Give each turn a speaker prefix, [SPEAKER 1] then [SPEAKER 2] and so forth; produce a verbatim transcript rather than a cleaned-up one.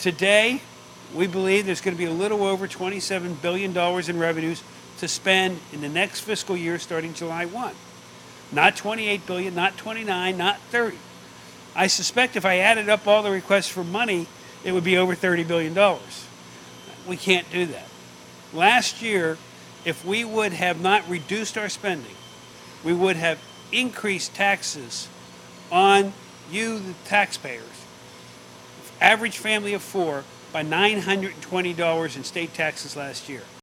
[SPEAKER 1] Today, we believe there's going to be a little over twenty-seven billion dollars in revenues to spend in the next fiscal year starting July first. Not twenty-eight billion dollars, not twenty-nine, not thirty. I suspect if I added up all the requests for money, it would be over thirty billion dollars. We can't do that. Last year, if we would have not reduced our spending, we would have increased taxes on you, the taxpayers, average family of four, by nine hundred twenty dollars in state taxes last year.